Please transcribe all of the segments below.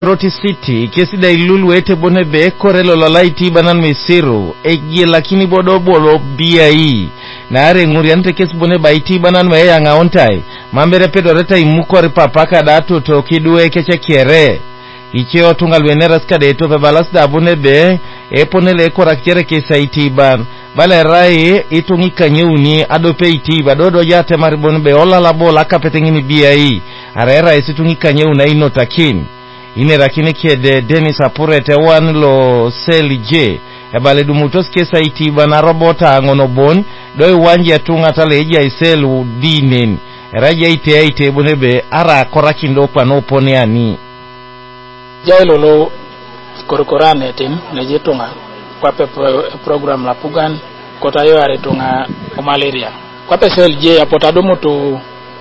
Roti City kesi da ilulu ete bone be korelo lalaiti banan mesiru egi lakini bodo bolo BIE na are nguriante kesi bone baiti banan me yanga ontai mambere pedo reta imuko ripapaka datu to kidue keche kiere icheo tungal veneras kadeto pe balas da bone be eponele koraktere kesa itiban bale rai itungi kanyeuni adope itiba dodo yate maribone be ola labola kapetengini BIE arera isitungi kanyeuna inotakin ine rakini kede Dennis Apurete wan lo selj ebale dumutos kesa itiba na robota ngono bon doi wanji atunga tale eja iselu dinen raja ite bonebe ara korakindo kwa no pone ani jailo lo korokorane tim nejetunga kwa pe program la pugan kota yo are tunga o malaria kwa pe selj apotadomo to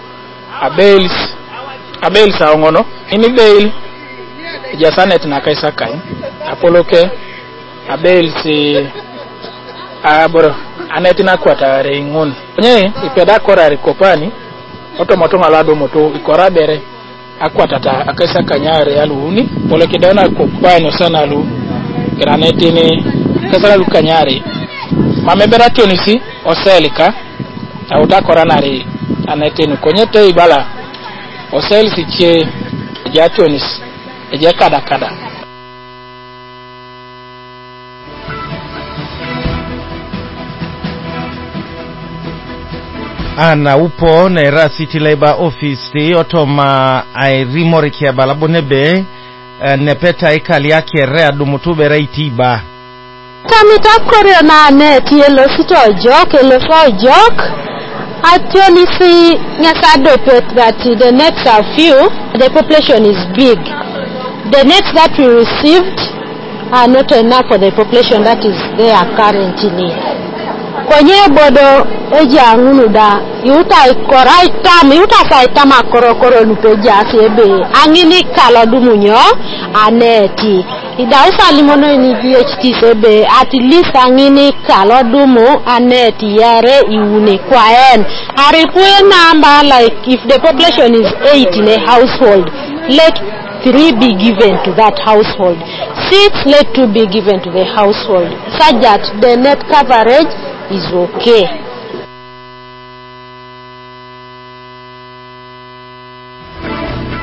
abels aongono ini bail jasanet na kaisa kai apoloke abel si abro anetina kwata reingun nye ipeda korari kopani otomoto ngalado moto ikorabere akwata ta akaisa kanyare aluni poloke dana kopani sana lu granetini kasala lu kanyare mamebera tionisi oselika auta koranari anetini konyete ibala oselisi che jationis eje kada ana upo na era City Labor Office otoma ai rimori kia balabonebe nepeta ikali yake rea dumutube reitiba tamita koryo na net yelo sito jok actually see nyasado pet that the nets are few, the population is big. The nets that we received are not enough for the population that is there currently. Kwenye bodo eja ngunuda yuta saitama korokoro nupeja sebe angini kala dumunyo aneti idausa limono ni VHT sebe at least angini kala dumu aneti yare iune kwaen aripue number like if the population is 8 in a household, let 3 be given to that household, 6 let 2 be given to the household, such that the net coverage is okay.